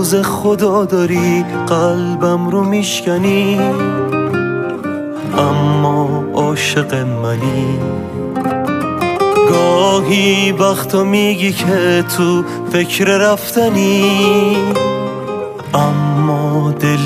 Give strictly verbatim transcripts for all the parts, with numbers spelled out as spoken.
روز خدا داری قلبم رو میشکنی، اما عاشق منی. گاهی وقتا میگی که تو فکر رفتنی، اما دل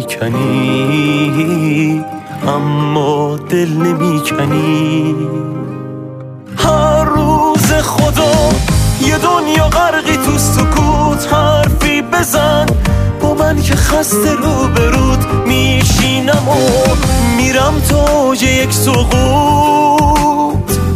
نمیکنی، اما دل نمیکنی. هر روز خدا یه دنیا غرقی تو سکوت، حرفی بزن با من که خسته رو برود میشینم و میرم تا اوج یک سقوط.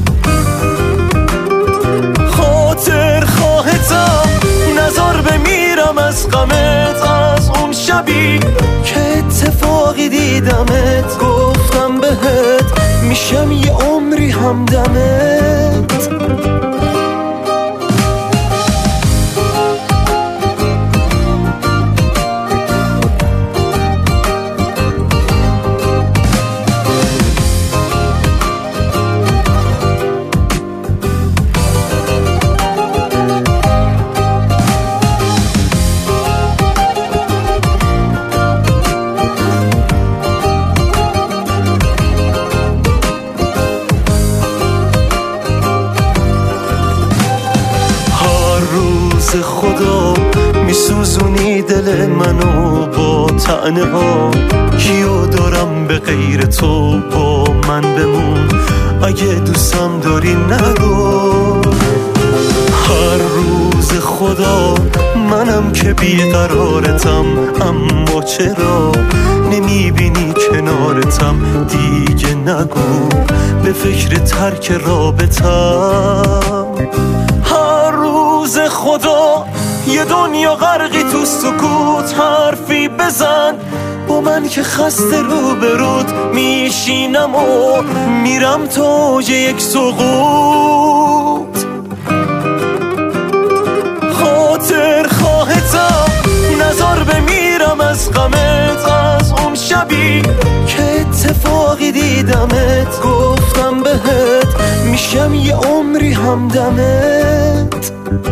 خاطر خواهتم نزار بمیرم از غمت، از اون شبی که اتفاقی دیدمت، گفتم بهت میشم یه عمری همدمت. خدا میسوزونی دل منو با طعنه ها، کیو دارم به غیر تو، با من بمون اگه دوستم داری نگو. هر روز خدا منم که بیقرارتم، اما چرا نمیبینی کنارتم؟ دیگه نگو به فکر ترک رابطم. هر روز خدا یه دنیا غرقی تو سکوت، حرفی بزن با من که خسته رو برود میشینم و میرم تا اوج یک سقوط. خاطر خواهتم نزار بمیرم از غمت، از اون شبی که اتفاقی دیدمت، گفتم بهت میشم یه عمری همدمت.